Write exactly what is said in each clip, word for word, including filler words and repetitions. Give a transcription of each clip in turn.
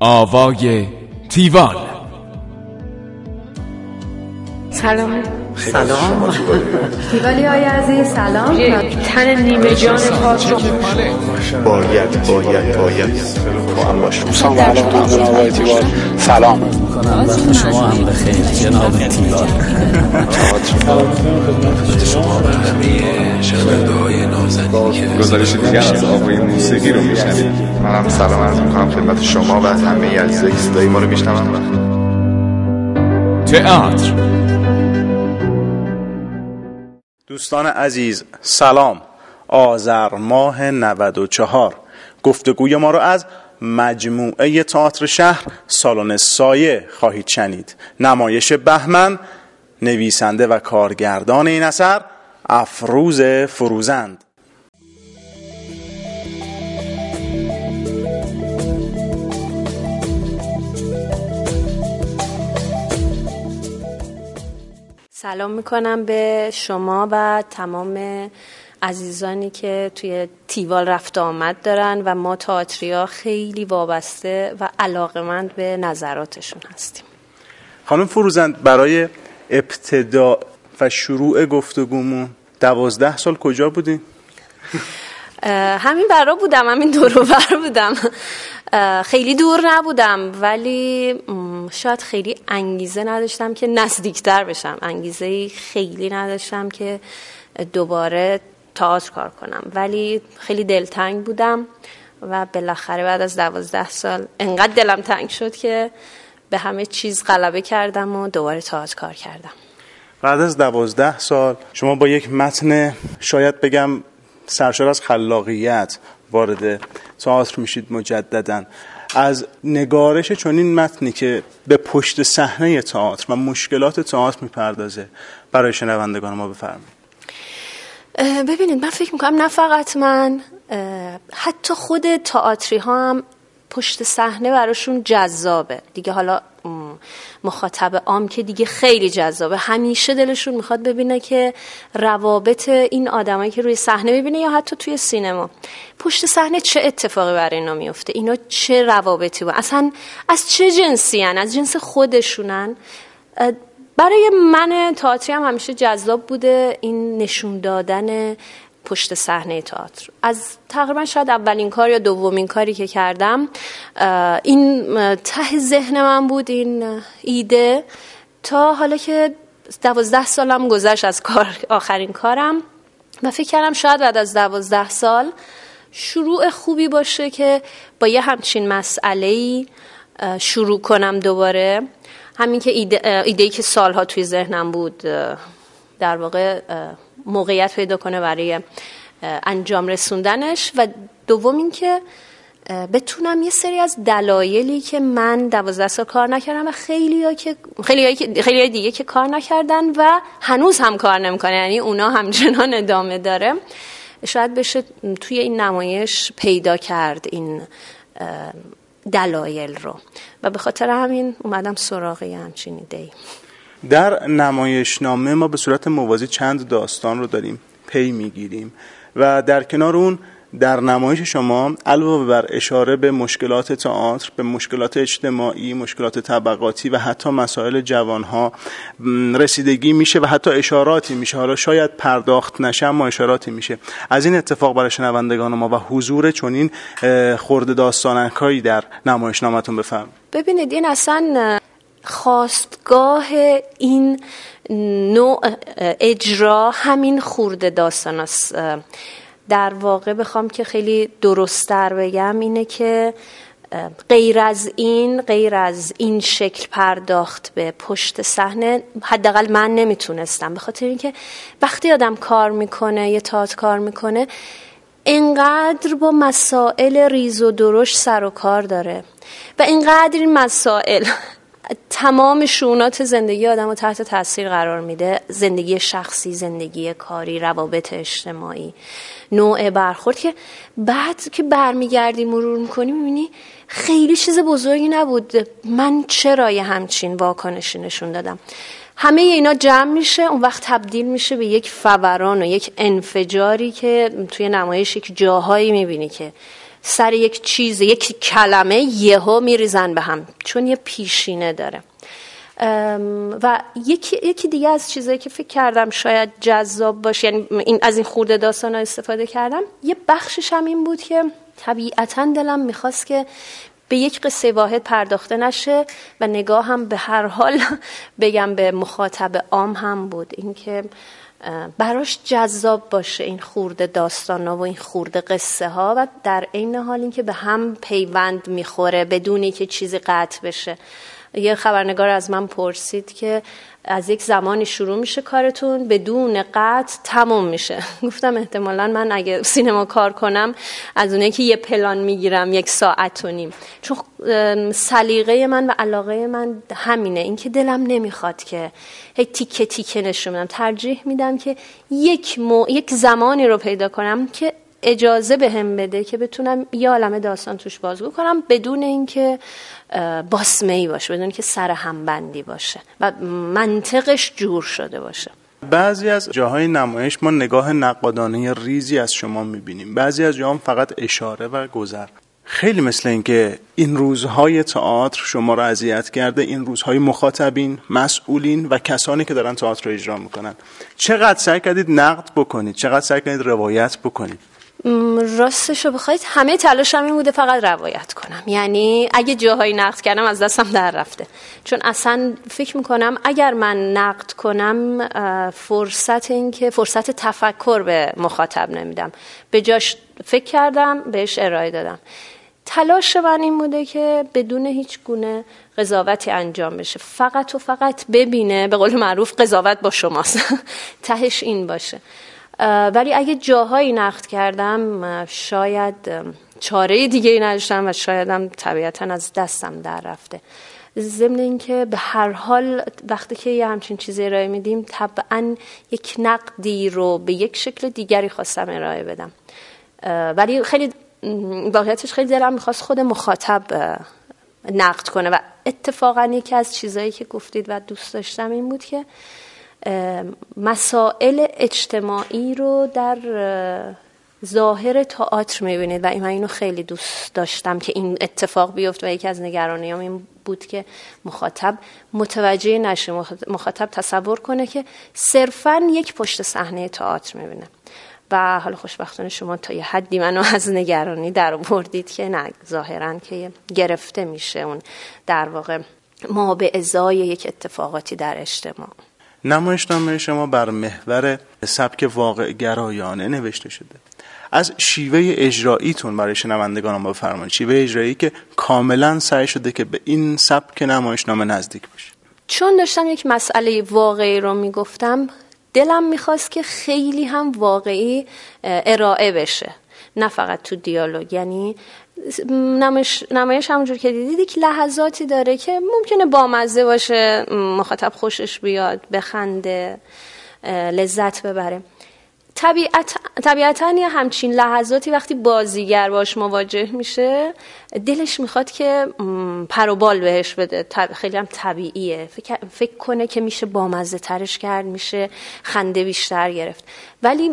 آوای تیوال. سلام. سلام تیوالی های عزیز سلام. تن نیمه جان پاک رو باید باید باید با هم باشم. سلام علیکم جناب آقای تیوال. سلام میکنم وقت شما هم بخیر جناب تیوال. خدمت شما و همه شنونده‌های نازنین که گزارش دیگر از آوای موسیقی رو میشنوید. منم سلام عرض میکنم خدمت شما و همه عزیزایی که صدای ما رو میشنون. تئاتر. دوستان عزیز سلام. آذر ماه نود و چهار گفتگوی ما رو از مجموعه تئاتر شهر سالن سایه خواهید شنید. نمایش بهمن، نویسنده و کارگردان این اثر افروز فروزند. سلام میکنم به شما و تمام عزیزانی که توی تیوال رفت آمد دارن و ما تئاتریا خیلی وابسته و علاقه‌مند به نظراتشون هستیم. خانم فروزند، برای ابتدا و شروع گفتگومون دوازده سال کجا بودین؟ همین برا بودم، همین دور و بر بودم، خیلی دور نبودم، ولی شاید خیلی انگیزه نداشتم که نزدیکتر بشم، انگیزه خیلی نداشتم که دوباره تئاتر کار کنم، ولی خیلی دلتنگ بودم و بالاخره بعد از دوازده سال انقدر دلم تنگ شد که به همه چیز غلبه کردم و دوباره تئاتر کار کردم. بعد از دوازده سال شما با یک متن شاید بگم سرشار از خلاقیت وارد تئاتر میشید مجدداً. از نگارش چنین متنی که به پشت صحنه تئاتر و مشکلات تئاتر میپردازه برای شنوندگان ما بفرمایید. ببینید، من فکر میکنم نه فقط من، حتی خود تئاتری ها هم پشت صحنه براشون جذابه دیگه. حالا مخاطب عام که دیگه خیلی جذابه، همیشه دلشون میخواد ببینه که روابط این آدمایی که روی صحنه میبینه یا حتی توی سینما پشت صحنه چه اتفاقی برای اینا میفته، اینا چه روابطی با اصلا از چه جنسی هن، از جنس خودشونن. برای من تئاتری هم همیشه جذاب بوده این نشون دادن پشت صحنه تئاتر. از تقریبا شاید اولین کار یا دومین کاری که کردم این ته ذهن من بود، این ایده، تا حالا که دوازده سالم گذشت از کار آخرین کارم و فکر کردم شاید بعد از دوازده سال شروع خوبی باشه که با یه همچین مسئله‌ای شروع کنم دوباره. همین که ایده ایده‌ای که سالها توی ذهنم بود در واقع موقعیت پیدا کنه برای انجام رسوندنش، و دوم این که بتونم یه سری از دلایلی که من دوازده سال کار نکردم و خیلی‌ها که خیلی‌ها که خیلی‌های دیگه که کار نکردن و هنوز هم کار نمی‌کنن، یعنی اونا همچنان ادامه داره، شاید بشه توی این نمایش پیدا کرد این دلایل رو، و به خاطر همین اومدم سراغ همچین ایده‌ای. در نمایشنامه ما به صورت موازی چند داستان رو داریم پی میگیریم و در کنار اون در نمایش شما علاوه بر اشاره به مشکلات تئاتر، به مشکلات اجتماعی، مشکلات طبقاتی و حتی مسائل جوانها رسیدگی میشه و حتی اشاراتی میشه. حالا شاید پرداخت نشه اما اشاراتی میشه. از این اتفاق برای شنوندگان ما و حضور چنین خرده داستانکایی در نمایشنامه‌تون بفرمایید. ببینید، این اصلا خواستگاه این نوع اجرا همین خورده داستان است. در واقع بخوام که خیلی درست‌تر بگم اینه که غیر از این غیر از این شکل پرداخت به پشت صحنه حداقل من نمیتونستم، به خاطر اینکه وقتی آدم کار میکنه، یه تئاتر کار میکنه، اینقدر با مسائل ریز و درشت سر و کار داره و اینقدر این مسائل تمام شؤونات زندگی آدم رو تحت تاثیر قرار میده، زندگی شخصی، زندگی کاری، روابط اجتماعی، نوع برخورد، که بعد که برمیگردی مرور میکنی میبینی خیلی چیز بزرگی نبود، من چرا یه همچین واکنشی نشون دادم. همه اینا جمع میشه، اون وقت تبدیل میشه به یک فوران و یک انفجاری که توی نمایش یک جاهایی میبینی که سر یک چیز، یک کلمه یهو میریزن به هم، چون یه پیشینه داره. و یکی یکی دیگه از چیزایی که فکر کردم شاید جذاب باشه، یعنی این از این خورده داستانا استفاده کردم، یه بخشش هم این بود که طبیعتاً دلم میخواست که به یک قصه واحد پرداخته نشه و نگاه هم به هر حال بگم به مخاطب عام هم بود، اینکه براش جذاب باشه این خورده داستانا و این خورده قصه ها و در عین حال اینکه به هم پیوند میخوره بدونی که چیزی قطع بشه. یه خبرنگار از من پرسید که از یک زمانی شروع میشه کارتون بدون قطع تموم میشه. گفتم احتمالاً من اگه سینما کار کنم از اونه که یه پلان میگیرم یک ساعت و نیم، چون سلیقه من و علاقه من همینه، این که دلم نمیخواد که هی تیکه تیکه نشون بدم، ترجیح میدم که یک مو... یک زمانی رو پیدا کنم که اجازه بهم بده که بتونم یه عالمه داستان توش بازگو کنم بدون اینکه باسمه‌ای باشه، بدون اینکه سر هم بندی باشه و منطقش جور شده باشه. بعضی از جاهای نمایش ما نگاه نقادانه ریزی از شما میبینیم، بعضی از جاها فقط اشاره و گذر. خیلی مثل این که این روزهای تئاتر شما را اذیت کرده، این روزهای مخاطبین، مسئولین و کسانی که دارن تئاتر رو اجرا میکنن. چقدر سعی کردید نقد بکنید، چقدر سعی کردید روایت بکنید؟ راستشو بخواید همه تلاشم این بوده فقط روایت کنم، یعنی اگه جاهایی نقد کردم از دستم در رفته، چون اصلا فکر میکنم اگر من نقد کنم فرصت این که فرصت تفکر به مخاطب نمیدم، به جاش فکر کردم بهش ارائه دادم. تلاش من این بوده که بدون هیچ گونه قضاوتی انجام بشه، فقط و فقط ببینه، به قول معروف قضاوت با شماست تهش این باشه. ولی اگه جاهایی نقد کردم شاید چاره دیگه ای نداشتم و شایدم طبیعتاً از دستم در رفته. ضمن این که به هر حال وقتی که یه همچین چیزی ارائه میدیم طبعاً یک نقدی رو به یک شکل دیگری خواستم ارائه بدم، ولی خیلی واقعیتش خیلی دلم میخواست خود مخاطب نقد کنه و اتفاقاً یکی از چیزایی که گفتید و دوست داشتم این بود که مسائل اجتماعی رو در ظاهر تئاتر می‌بینید و من اینو خیلی دوست داشتم که این اتفاق بیفته و یکی از نگرانیام این بود که مخاطب متوجه نشه، مخاطب تصور کنه که صرفاً یک پشت صحنه تئاتر می‌بینه و حالا خوشبختانه شما تا یه حدی منو از نگرانی در آوردید که نه، ظاهراً که گرفته میشه اون در واقع ما به ازای یک اتفاقاتی در اجتماع. نمایشنامه شما بر محور سبک واقع گرایانه نوشته شده. از شیوه اجراییتون برای شنوندگان ما بفرمایید، شیوه اجرایی که کاملا سعی شده که به این سبک نمایشنامه نزدیک بشه. چون داشتم یک مسئله واقعی رو میگفتم، دلم میخواست که خیلی هم واقعی ارائه بشه، نه فقط تو دیالوگ. یعنی نمایش نمایش همونجور که دیدید که لحظاتی داره که ممکنه بامزه باشه، مخاطب خوشش بیاد، بخنده، لذت ببره. طبیعت طبیعتاً یه همچین لحظاتی وقتی بازیگر باش مواجه میشه دلش میخواد که پر و بال بهش بده، خیلی هم طبیعیه، فکر, فکر کنه که میشه بامزه ترش کرد، میشه خنده بیشتر گرفت. ولی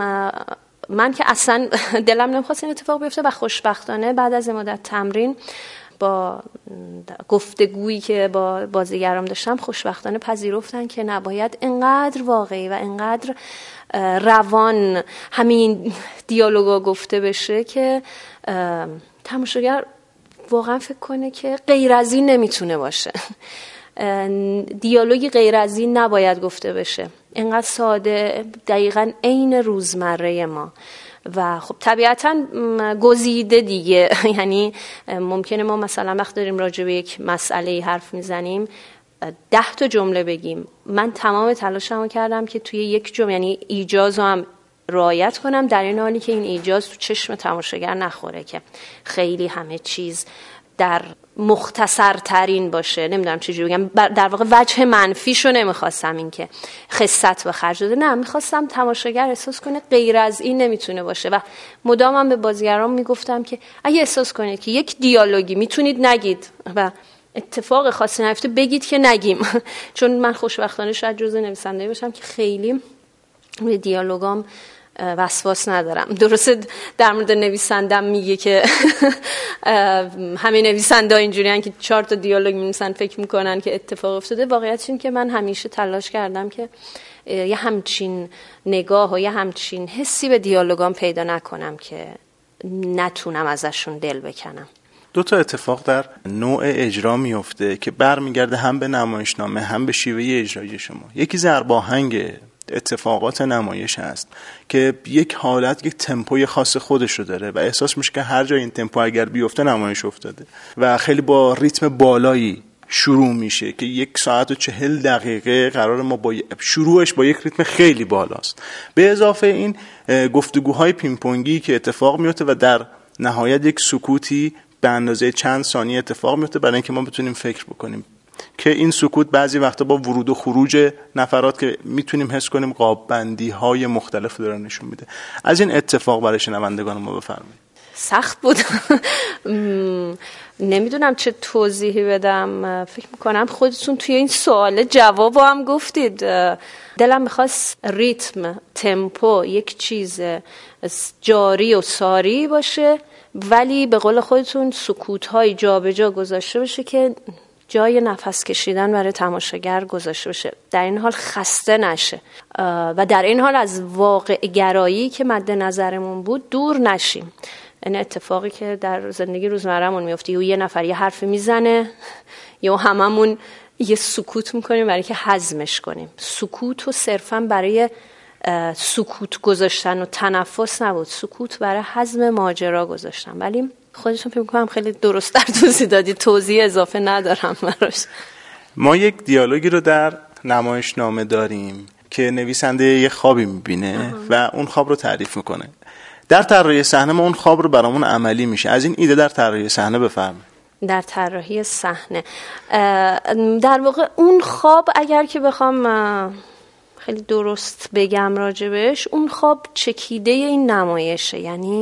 من که اصلا دلم نمیخواست این اتفاق بیفته و خوشبختانه بعد از مدت تمرین با گفتگویی که با بازیگرام داشتم خوشبختانه پذیرفتن که نباید اینقدر واقعی و اینقدر روان همین دیالوگا گفته بشه که تماشاگر واقعا فکر کنه که غیر از این نمیتونه باشه. دیالوگی غیر از این نباید گفته بشه، اینقدر ساده، دقیقاً عین روزمره ما. و خب طبیعتاً گزیده دیگه، یعنی ممکنه ما مثلا وقت داریم راجع به یک مسئله حرف میزنیم ده تا جمله بگیم، من تمام تلاشمو کردم که توی یک جمله، یعنی ایجازو هم رعایت کنم، در این حالی که این ایجاز تو چشم تماشاگر نخوره که خیلی همه چیز در مختصر ترین باشه. نمیدونم چجوری بگم، در واقع وجه منفیشو نمیخواستم این که خست به خرج داده، نه، میخواستم تماشاگر احساس کنه غیر از این نمیتونه باشه. و مدامم به بازیگران میگفتم که اگه احساس کنید که یک دیالوگی میتونید نگید و اتفاق خاصی نیفته بگید که نگیم. چون من خوشبختانه شاید جزء نویسنده‌ای باشم که خیلی روی دیالوگام وسواس ندارم. درسته در مورد نویسندم میگه که همه نویسنده اینجوریان که چهار تا دیالوگ می‌نویسن فکر میکنن که اتفاق افتاده. واقعیتش این که من همیشه تلاش کردم که یه همچین نگاه و یه همچین حسی به دیالوگام پیدا نکنم که نتونم ازشون دل بکنم. دو تا اتفاق در نوع اجرا میفته که برمیگرده هم به نمایشنامه هم به شیوه اجرایی شما. یکی ضرب آهنگ اتفاقات نمایش هست که یک حالت، یک تمپوی خاص خودش رو داره و احساس میشه که هر جای این تمپو اگر بیفته نمایش افتاده و خیلی با ریتم بالایی شروع میشه که یک ساعت و چهل دقیقه قرار ما با شروعش با یک ریتم خیلی بالاست. به اضافه این گفتگوهای پینگ-پونگی که اتفاق میفته و در نهایت یک سکوتی به اندازه چند ثانیه اتفاق میفته برای اینکه ما بتونیم فکر بکنیم که این سکوت بعضی وقتا با ورود و خروج نفرات که میتونیم حس کنیم قاب بندی های مختلف داره نشون میده. از این اتفاق برای شنوندگان ما بفرمایید. سخت بود. نمیدونم چه توضیحی بدم. فکر میکنم خودتون توی این سوال جواب هم گفتید. دلم میخواست ریتم، تمپو یک چیز جاری و ساری باشه ولی به قول خودتون سکوت‌های جا به جا گذاشته بشه که جای نفس کشیدن برای تماشاگر گذاشته بشه، در این حال خسته نشه و در این حال از واقع گرایی که مد نظرمون بود دور نشیم. این اتفاقی که در زندگی روزمره‌مون میفته، یه نفر یه حرفی میزنه یا هممون یه سکوت میکنیم برای که هضمش کنیم. سکوت و صرفا برای سکوت گذاشتن و تنفس نبود، سکوت برای هضم ماجرا گذاشتن. ولی خودشون فکر میکنم خیلی درست در توضیح دادی، توضیح اضافه ندارم براش. ما یک دیالوگی رو در نمایشنامه داریم که نویسنده یه خوابی میبینه و اون خواب رو تعریف میکنه. در طراحی صحنه ما اون خواب رو برامون عملی میشه. از این ایده در طراحی صحنه بفرمایید. در طراحی صحنه در واقع اون خواب اگر که بخوام خیلی درست بگم راجبش، اون خواب چکیده این نمایشه. یعنی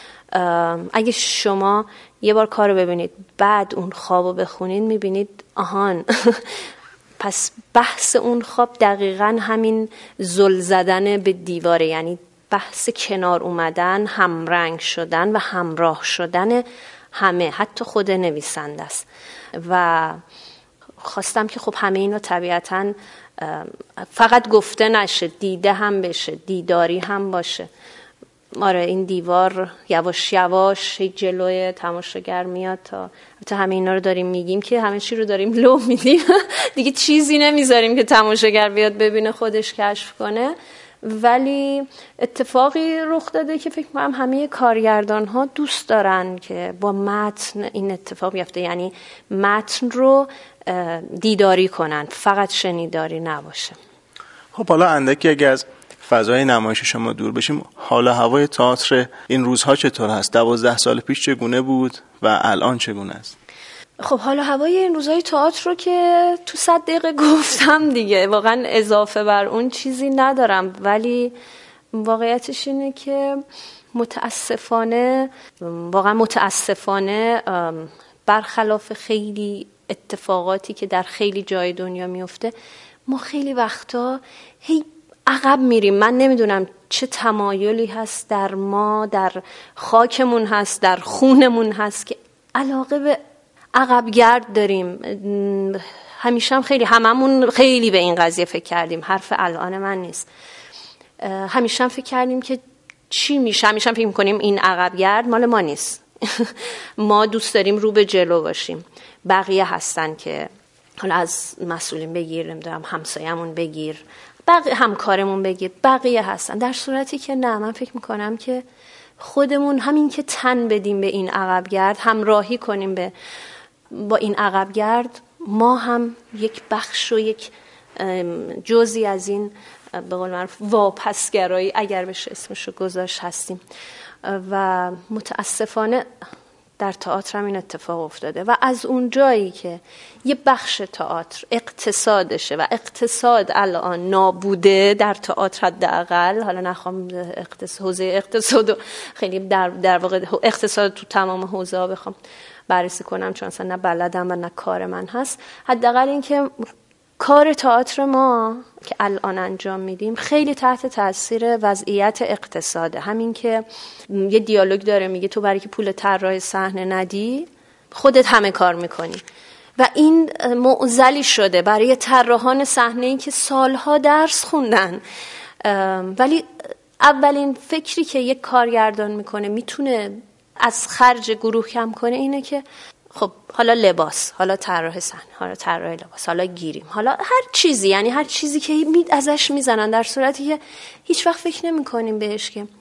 اگه شما یه بار کارو ببینید بعد اون خوابو بخونید میبینید آهان پس بحث اون خواب دقیقاً همین زل زدن به دیواره، یعنی بحث کنار اومدن، همرنگ شدن و همراه شدن همه، حتی خود نویسنده است. و خواستم که خب همه اینا طبیعتاً فقط گفته نشه، دیده هم بشه، دیداری هم باشه. آره این دیوار یواش یواش جلوی تماشاگر میاد تا تا همه اینا رو داریم میگیم که همه چی رو داریم لو میدیم دیگه چیزی نمیذاریم که تماشاگر بیاد ببینه خودش کشف کنه. ولی اتفاقی رخ داده که فکر می‌کنم همه کارگردان ها دوست دارن که با متن این اتفاق بیفته، یعنی متن رو دیداری کنن، فقط شنیداری نباشه. خب حالا اندکی اگه از فضای نمایش شما دور بشیم، حال و هوای تئاتر این روزها چطور هست؟ دوازده سال پیش چگونه بود و الان چگونه است؟ خب حال و هوای این روزهای تئاتر رو که تو صد دقیقه گفتم دیگه، واقعا اضافه بر اون چیزی ندارم. ولی واقعیتش اینه که متاسفانه واقعا متاسفانه برخلاف خیلی اتفاقاتی که در خیلی جای دنیا میفته، ما خیلی وقتا هی عقب میریم. من نمیدونم چه تمایلی هست در ما، در خاکمون هست، در خونمون هست که علاقه به عقب گرد داریم. همیشه هم خیلی هممون خیلی به این قضیه فکر کردیم، حرف الان من نیست. همیشه هم فکر کردیم که چی میشه، همیشه هم فکر میکنیم این عقب گرد مال ما نیست. ما دوست داریم رو به جلو باشیم. بقیه هستن که حالا از مسئولین بگیر، نمیدونم همسایه‌مون بگیر، بقیه همکارمون بگیر، بقیه هستن. در صورتی که نه، من فکر میکنم که خودمون همین که تن بدیم به این عقبگرد، همراهی کنیم به با این عقبگرد، ما هم یک بخش و یک جزئی از این به قول معروف واپسگرایی اگر بشه اسمشو گذاشت هستیم. و متاسفانه در تئاتر هم این اتفاق افتاده و از اون جایی که یه بخش تئاتر اقتصادشه و اقتصاد الان نابوده در تئاتر حداقل، حالا نخوام اقتصاد حوزه اقتصاد خیلی در در واقع اقتصاد تو تمام حوزه‌ها بخوام بررسی کنم چون اصلا نه بلدم و نه کار من هست، حداقل این که کار تئاتر ما که الان انجام میدیم خیلی تحت تاثیر وضعیت اقتصاده. همین که یه دیالوگ داره میگه تو برای که پول طراح صحنه ندی خودت همه کار میکنی و این معضلی شده برای طراحان صحنه‌ای که سالها درس خوندن، ولی اولین فکری که یک کارگردان میکنه میتونه از خرج گروه کم کنه اینه که خب حالا لباس، حالا طراح صحنه، حالا طراح لباس، حالا گیریم، حالا هر چیزی، یعنی هر چیزی که می ازش میزنن، در صورتی که هیچ وقت فکر نمی کنیم بهش که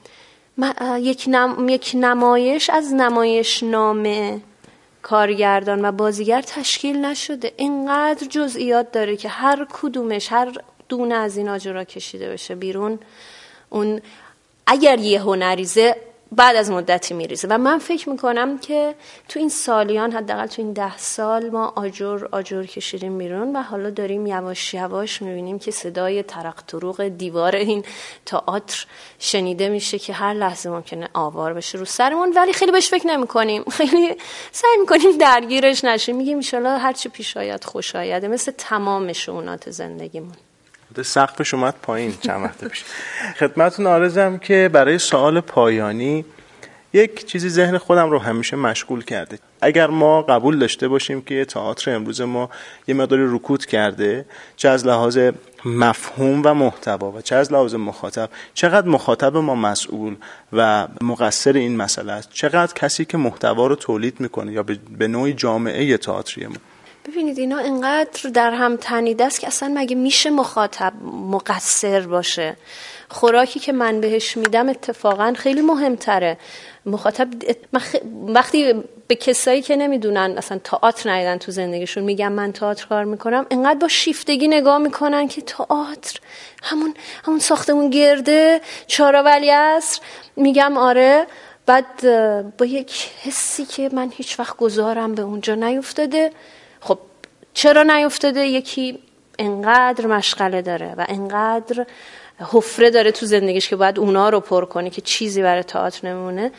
یک, نم... یک نمایش از نمایش نامه کارگردان و بازیگر تشکیل نشده. اینقدر جزئیات داره که هر کدومش، هر دونه از این آجرا کشیده بشه بیرون، اون اگر یه هنریزه بعد از مدتی میریزه. و من فکر میکنم که تو این سالیان، حداقل تو این ده سال، ما آجر آجر کشیدیم بیرون و حالا داریم یواش یواش میبینیم که صدای ترق تروق دیوار این تئاتر شنیده میشه که هر لحظه ممکنه آوار بشه رو سرمون، ولی خیلی بهش فکر نمیکنیم، خیلی سعی میکنیم درگیرش نشیم، میگیم ان شاءالله هر چی پیش آید خوش آید، مثل تمام شؤونات زندگیمون. سقفش اومد پایین چند وقت پیش. خدمتتون عرضم که برای سوال پایانی یک چیزی ذهن خودم رو همیشه مشغول کرده. اگر ما قبول داشته باشیم که تئاتر امروز ما یه مقداری رکود کرده، چه از لحاظ مفهوم و محتوا و چه از لحاظ مخاطب، چقدر مخاطب ما مسئول و مقصر این مسئله است، چقدر کسی که محتوا رو تولید میکنه یا به نوعی جامعه تئاتری ما. ببینید اینا اینقدر در هم تنیده است که اصلا مگه میشه مخاطب مقصر باشه؟ خوراکی که من بهش میدم اتفاقا خیلی مهمتره. مخاطب خ... وقتی به کسایی که نمیدونن اصلا تئاتر ندیدن تو زندگیشون میگم من تئاتر کار میکنم، اینقدر با شیفتگی نگاه میکنن که تئاتر همون همون ساختمون گرده چهار ولی عصر. میگم آره، بعد با یک حسی که من هیچ وقت گذارم به اونجا نیفتاده. خب چرا نیفتاده؟ یکی انقدر مشغله داره و انقدر حفره داره تو زندگیش که باید اونا رو پر کنه که چیزی برای تئاتر نمونه.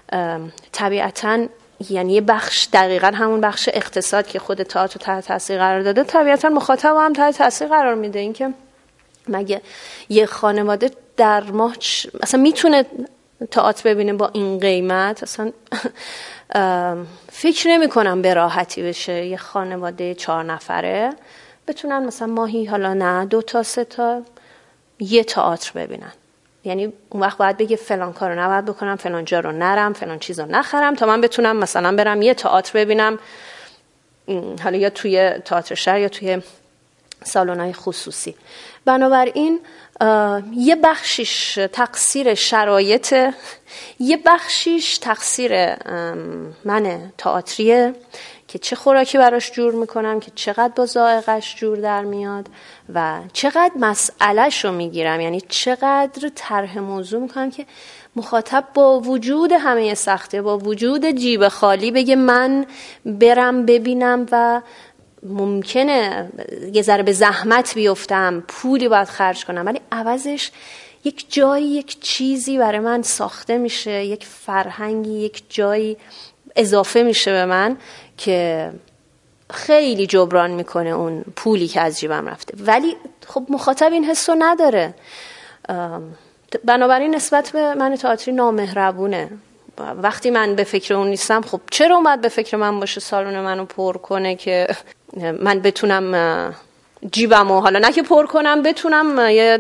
طبیعتاً یعنی یه بخش، دقیقاً همون بخش اقتصاد که خود تئاتر تحت تاثیر قرار داده، طبیعتاً مخاطب هم تحت تاثیر قرار میده. این که مگه یه خانواده در ماه اصلا میتونه تئاتر ببینه با این قیمت؟ اصلا فکر نمی کنم به راحتی بشه یه خانواده چهار نفره بتونن مثلا ماهی، حالا نه دو تا سه تا، یه تئاتر ببینن. یعنی اون وقت باید بگه فلان کارو نباید بکنم، فلان جا رو نرم، فلان چیزو نخرم تا من بتونم مثلا برم یه تئاتر ببینم، حالا یا توی تئاتر شهر یا توی سالن‌های خصوصی. بنابراین یه بخشیش تقصیر شرایط، یه بخشیش تقصیر من تئاتریه که چه خوراکی براش جور میکنم، که چقدر با ذائقه‌اش جور در میاد و چقدر مسئله‌شو میگیرم، یعنی چقدر طرح موضوع میکنم که مخاطب با وجود همه سخته، با وجود جیب خالی بگه من برم ببینم و ممکنه یه ذره به زحمت بیفتم، پولی باید خرج کنم، ولی عوضش یک جایی، یک چیزی برای من ساخته میشه، یک فرهنگی، یک جایی اضافه میشه به من که خیلی جبران میکنه اون پولی که از جیبم رفته. ولی خب مخاطب این حسو نداره، بنابراین نسبت به من تئاتری نامهربونه. وقتی من به فکر اون نیستم، خب چرا اومد به فکر من باشه سالن منو پر کنه که من بتونم جیبمو، حالا نه که پر کنم، بتونم یه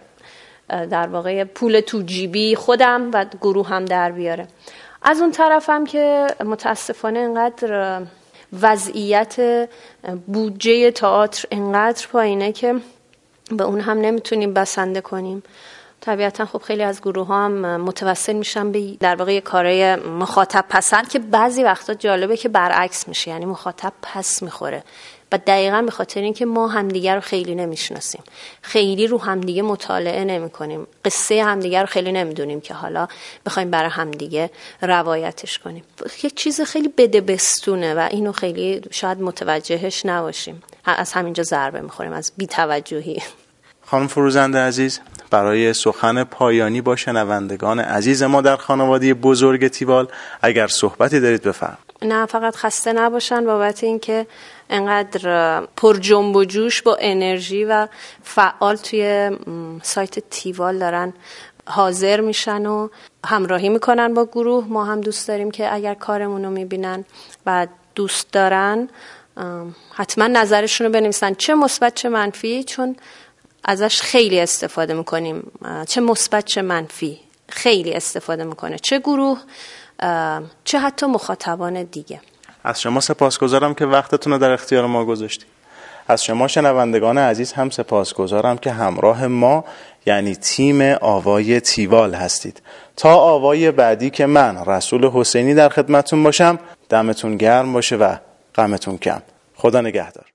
در واقع پول تو جیبی خودم و گروه هم در بیاره. از اون طرفم که متاسفانه اینقدر وضعیت بودجه تئاتر اینقدر پایینه که به اون هم نمیتونیم بسنده کنیم. طبیعتا خب خیلی از گروه ها هم متوسل میشن به در واقع کارهای مخاطب پسند که بعضی وقتا جالبه که برعکس میشه، یعنی مخاطب پس میخوره و دقیقاً به خاطر اینکه ما همدیگه رو خیلی نمیشناسیم، خیلی رو همدیگه مطالعه نمیکنیم، قصه همدیگه رو خیلی نمیدونیم که حالا بخوایم برای همدیگه روایتش کنیم. یک چیز خیلی بدبستونه و اینو خیلی شاید متوجهش نباشیم، از همینجا ضربه میخوریم، از بی‌توجهی. خانم فروزنده عزیز، برای سخن پایانی با شنوندگان عزیز ما در خانواده بزرگ تیوال اگر صحبتی دارید بفرمایید. نه فقط خسته نباشن بابت اینکه انقدر پر جنب و جوش با انرژی و فعال توی سایت تیوال دارن حاضر میشن و همراهی میکنن با گروه. ما هم دوست داریم که اگر کارمون رو میبینن و دوست دارن حتما نظرشون رو بنویسن، چه مثبت چه منفی، چون ازش خیلی استفاده میکنیم، چه مثبت چه منفی خیلی استفاده میکنه، چه گروه چه حتی مخاطبان دیگه. از شما سپاسگزارم که وقتتون رو در اختیار ما گذاشتید. از شما شنوندگان عزیز هم سپاسگزارم که همراه ما یعنی تیم آوای تیوال هستید. تا آوای بعدی که من رسول حسینی در خدمتتون باشم، دمتون گرم باشه و غمتون کم. خدا نگهدار.